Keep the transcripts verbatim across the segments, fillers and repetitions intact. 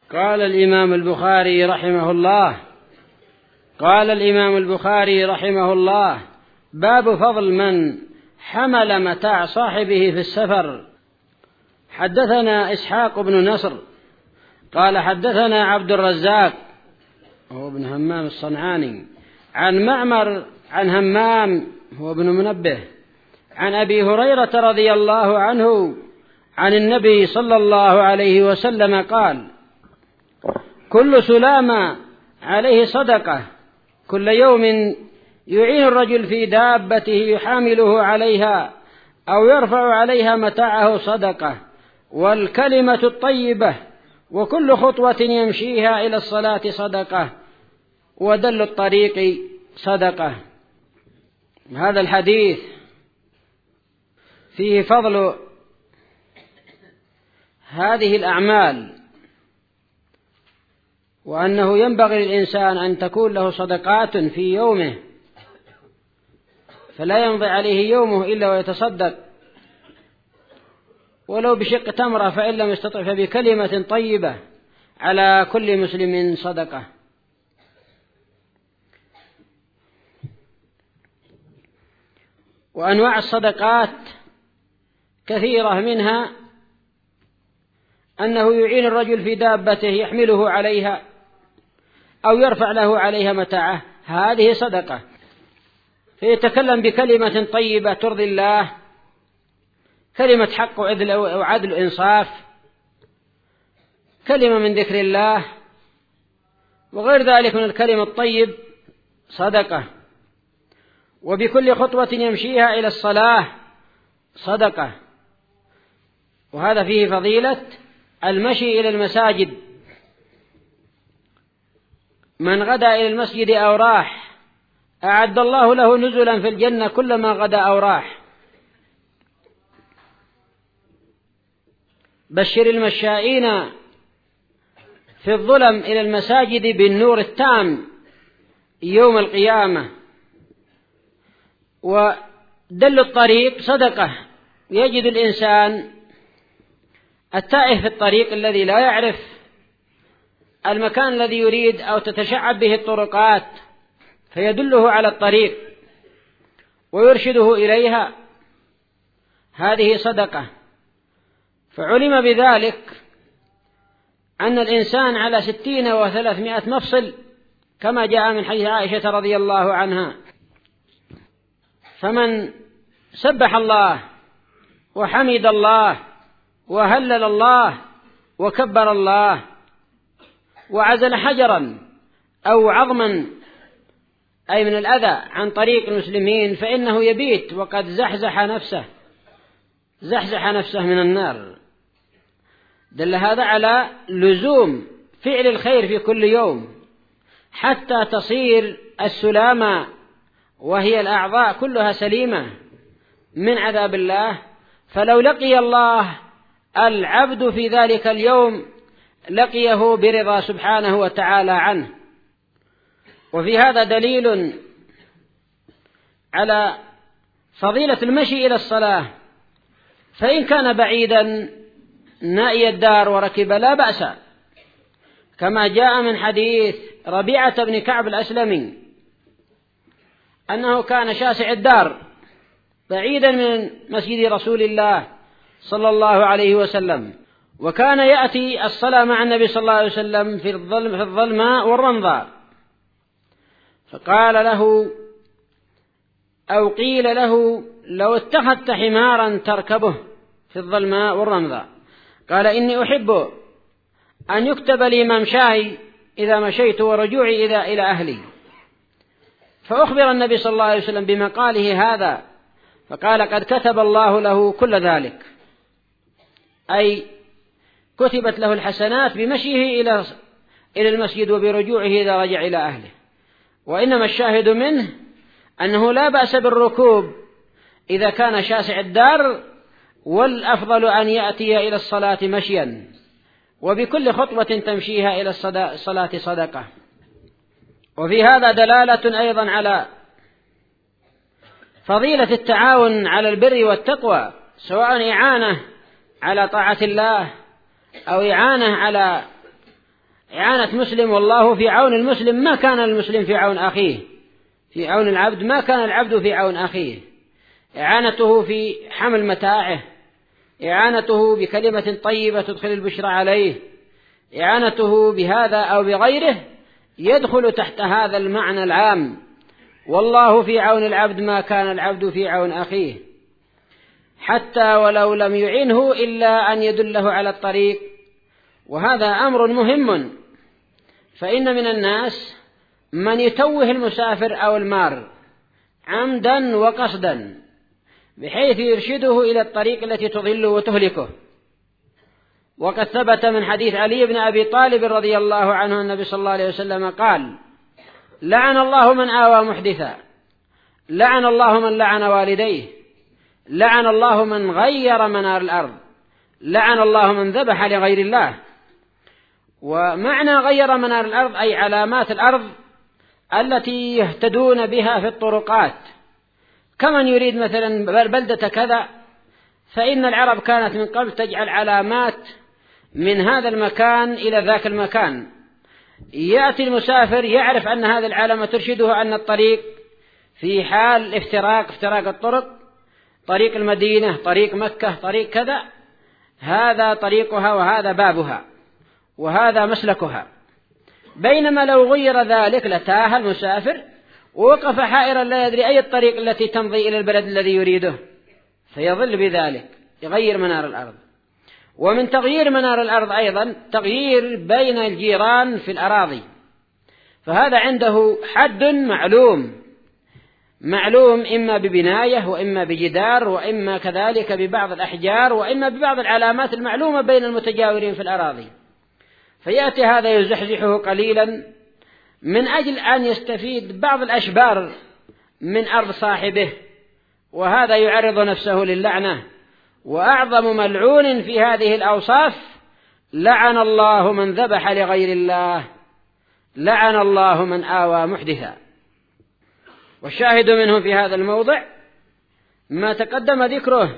قال الإمام البخاري رحمه الله قال الإمام البخاري رحمه الله باب فضل من حمل متاع صاحبه في السفر. حدثنا إسحاق بن نصر قال حدثنا عبد الرزاق هو ابن همام الصنعاني عن معمر عن همام هو ابن منبه عن أبي هريرة رضي الله عنه عن النبي صلى الله عليه وسلم قال: كل سلامة عليه صدقة، كل يوم يعين الرجل في دابته يحامله عليها أو يرفع عليها متاعه صدقة، والكلمة الطيبة وكل خطوة يمشيها إلى الصلاة صدقة، ودل الطريق صدقة. هذا الحديث فيه فضل هذه الأعمال، وأنه ينبغي للإنسان أن تكون له صدقات في يومه، فلا يمضي عليه يومه إلا ويتصدق ولو بشق تمرة، فإن لم يستطع فبكلمة طيبة على كل مسلم صدقة. وأنواع الصدقات كثيرة، منها أنه يعين الرجل في دابته يحمله عليها أو يرفع له عليها متاعه، هذه صدقة. فيتكلم بكلمة طيبة ترضي الله، كلمة حق وعدل وعدل إنصاف، كلمة من ذكر الله، وغير ذلك من الكلمة الطيب صدقة. وبكل خطوة يمشيها إلى الصلاة صدقة. وهذا فيه فضيلة المشي إلى المساجد. من غدا إلى المسجد أو راح أعد الله له نزلا في الجنة كلما غدا أو راح. بشر المشائين في الظلم إلى المساجد بالنور التام يوم القيامة. ودل الطريق صدقة. يجد الإنسان التائه في الطريق الذي لا يعرف المكان الذي يريد أو تتشعب به الطرقات، فيدله على الطريق ويرشده إليها، هذه صدقة. فعلم بذلك أن الإنسان على ستين وثلاثمائة مفصل، كما جاء من حديث عائشة رضي الله عنها. فمن سبح الله وحمد الله وهلل الله وكبر الله وعزل حجرا أو عظما أي من الأذى عن طريق المسلمين، فإنه يبيت وقد زحزح نفسه زحزح نفسه من النار. دل هذا على لزوم فعل الخير في كل يوم حتى تصير السلامة، وهي الأعضاء كلها سليمة من عذاب الله. فلو لقي الله العبد في ذلك اليوم لقيه برضا سبحانه وتعالى عنه. وفي هذا دليل على فضيلة المشي إلى الصلاة، فإن كان بعيدا نائي الدار وركب لا بأس، كما جاء من حديث ربيعة بن كعب الأسلمي أنه كان شاسع الدار بعيدا من مسجد رسول الله صلى الله عليه وسلم، وكان يأتي الصلاة مع النبي صلى الله عليه وسلم في الظلم في الظلماء والرمضاء. فقال له أو قيل له: لو اتخذت حمارا تركبه في الظلماء والرمضاء. قال: إني أحب أن يكتب لي ممشاي إذا مشيت ورجوعي إذا إلى أهلي. فأخبر النبي صلى الله عليه وسلم بمقاله هذا، فقال: قد كتب الله له كل ذلك، أي كتبت له الحسنات بمشيه إلى إلى المسجد وبرجوعه إذا رجع إلى أهله. وإنما الشاهد منه أنه لا بأس بالركوب إذا كان شاسع الدار، والأفضل أن يأتي إلى الصلاة مشيا، وبكل خطوة تمشيها إلى الصلاة صدقة. وفي هذا دلالة أيضا على فضيلة التعاون على البر والتقوى، سواء إعانة على طاعة الله أو إعانة على إعانة مسلم، والله في عون المسلم، ما كان المسلم في عون أخيه، في عون العبد ما كان العبد في عون أخيه. إعانته في حمل متاعه، إعانته بكلمة طيبة تدخل البشرى عليه، إعانته بهذا أو بغيره يدخل تحت هذا المعنى العام. والله في عون العبد ما كان العبد في عون أخيه، حتى ولو لم يعنه إلا أن يدله على الطريق. وهذا أمر مهم، فإن من الناس من يتوه المسافر أو المار عمدا وقصدا بحيث يرشده إلى الطريق التي تضل وتهلكه. وقد ثبت من حديث علي بن أبي طالب رضي الله عنه النبي صلى الله عليه وسلم قال: لعن الله من آوى محدثا، لعن الله من لعن والديه، لعن الله من غير منار الأرض، لعن الله من ذبح لغير الله. ومعنى غير منار الأرض أي علامات الأرض التي يهتدون بها في الطرقات، كمن يريد مثلا بلدة كذا، فإن العرب كانت من قبل تجعل علامات من هذا المكان إلى ذاك المكان، يأتي المسافر يعرف أن هذه العلامة ترشده أن الطريق في حال افتراق افتراق الطرق، طريق المدينة، طريق مكة، طريق كذا، هذا طريقها وهذا بابها وهذا مسلكها. بينما لو غير ذلك لتاه المسافر ووقف حائرا لا يدري أي الطريق التي تمضي إلى البلد الذي يريده، فيظل بذلك يغير منار الأرض. ومن تغيير منار الأرض أيضا تغيير بين الجيران في الأراضي، فهذا عنده حد معلوم معلوم إما ببناية وإما بجدار وإما كذلك ببعض الأحجار وإما ببعض العلامات المعلومة بين المتجاورين في الأراضي، فيأتي هذا يزحزحه قليلا من أجل أن يستفيد بعض الأشبار من أرض صاحبه، وهذا يعرض نفسه للعنة. وأعظم ملعون في هذه الأوصاف: لعن الله من ذبح لغير الله، لعن الله من آوى محدثا. والشاهد منه في هذا الموضع ما تقدم ذكره،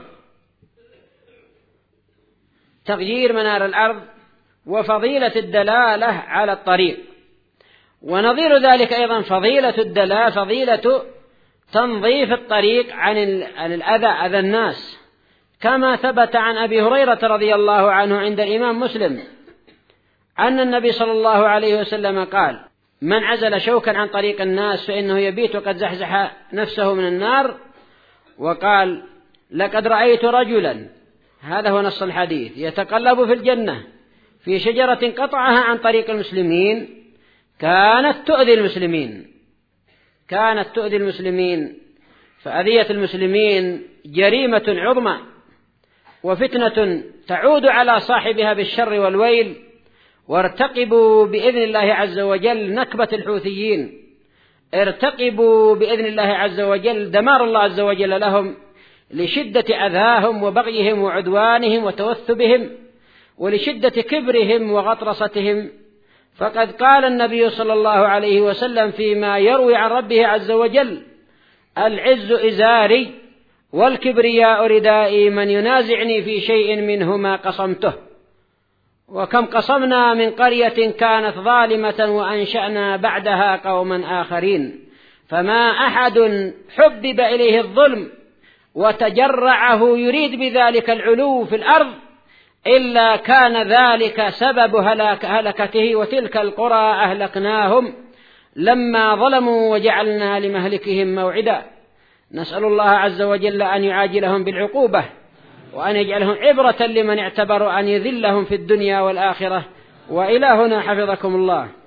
تغيير منار الأرض وفضيلة الدلالة على الطريق. ونظير ذلك أيضا فضيلة الدلالة فضيلة تنظيف الطريق عن الأذى أذى الناس، كما ثبت عن أبي هريرة رضي الله عنه عند الإمام مسلم أن النبي صلى الله عليه وسلم قال: من عزل شوكا عن طريق الناس فإنه يبيت قد زحزح نفسه من النار. وقال: لقد رأيت رجلا، هذا هو نص الحديث، يتقلب في الجنة في شجرة قطعها عن طريق المسلمين كانت تؤذي المسلمين كانت تؤذي المسلمين فأذية المسلمين جريمة عظمى وفتنة تعود على صاحبها بالشر والويل. وارتقبوا بإذن الله عز وجل نكبة الحوثيين، ارتقبوا بإذن الله عز وجل دمار الله عز وجل لهم لشدة أذاهم وبغيهم وعدوانهم وتوثبهم ولشدة كبرهم وغطرستهم. فقد قال النبي صلى الله عليه وسلم فيما يروي عن ربه عز وجل: العز إزاري والكبرياء ردائي، من ينازعني في شيء منهما قصمته. وكم قصمنا من قرية كانت ظالمة وأنشأنا بعدها قوما آخرين، فما أحد حبب إليه الظلم وتجرعه يريد بذلك العلو في الأرض إلا كان ذلك سبب هلاك هلكته، وتلك القرى أهلكناهم لما ظلموا وجعلنا لمهلكهم موعدا. نسأل الله عز وجل أن يعاجلهم بالعقوبة، وأن يجعلهم عبرة لمن اعتبر أن يذلهم في الدنيا والآخرة. وإلى هنا حفظكم الله.